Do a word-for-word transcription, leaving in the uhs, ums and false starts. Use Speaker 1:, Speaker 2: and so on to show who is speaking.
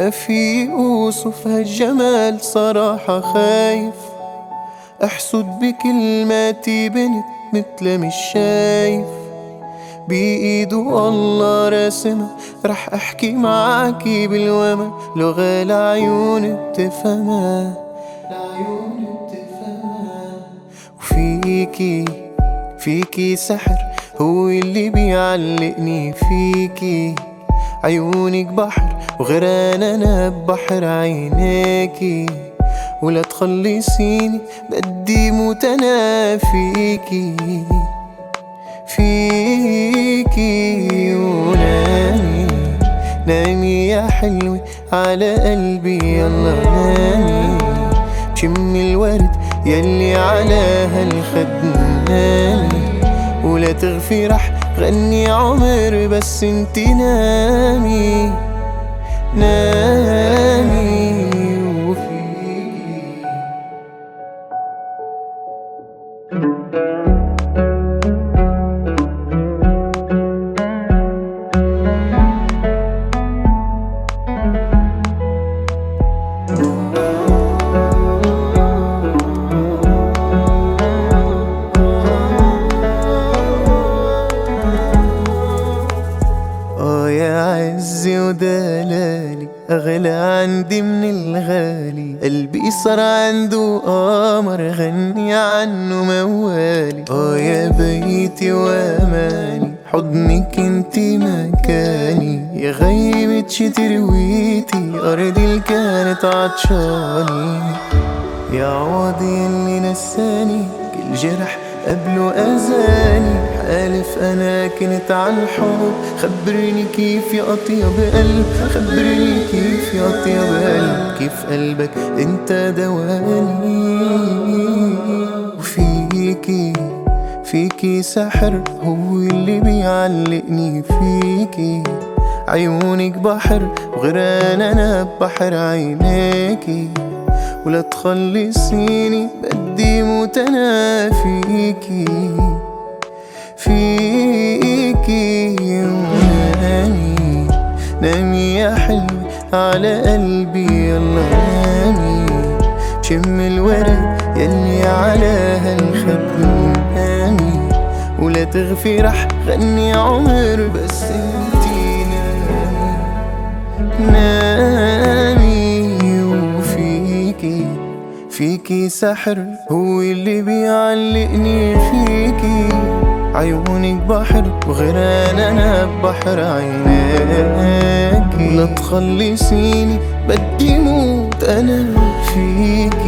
Speaker 1: ما في أوصف هالجمال صراحة، خايف أحسد بكلماتي بنت مثل مش شايف، بإيده الله راسمها رح أحكي معاكي بالوما، لغة لعيوني بتفهمها، لعيوني بتفهمها. وفيكي فيكي سحر هو اللي بيعلقني فيكي، عيونك بحر وغرقان أنا ببحر عينيكي، ولا تخلصيني بدي موت أنا فيكي، فيكي. ونامي نامي يا حلوة على قلبي، يلا نامي شم الورد يلي على هالخد، نامي ولا تغفي رح غني عمر بس انتي نامي، نامي. وفيكي عزي ودلالي أغلى عندي من الغالي، قلبي صار عنده قمر غني عنه موالي. آه يا بيتي وأماني حضنك انتي مكاني، يا غيمة شتي رويتي أرضي اللي كانت عطشاني، يا عوضي اللي نساني كل جرح قبله أذاني. حالف أنا كنت عالحب، خبرني كيف يا أطيب قلب، خبرني كيف يا أطيب قلب، كيف قلبك انت دواني. وفيكي فيكي سحر هو اللي بيعلقني فيكي، عيونك بحر وغرقان أنا ببحر عينيكي، ولا تخلصيني بدي موت أنا فيكي، فيكي. ونامي نامي يا حلوة على قلبي، يلا نامي شم الورد يلي على هالخد، نامي ولا تغفي رح غني عمر بس انتي نامي، نامي. وفيكي فيكي سحر هو اللي بيعلقني فيكي، عيونك بحر وغرقان أنا ببحر عينيكي، لا تخلصيني بدي موت أنا فيكي.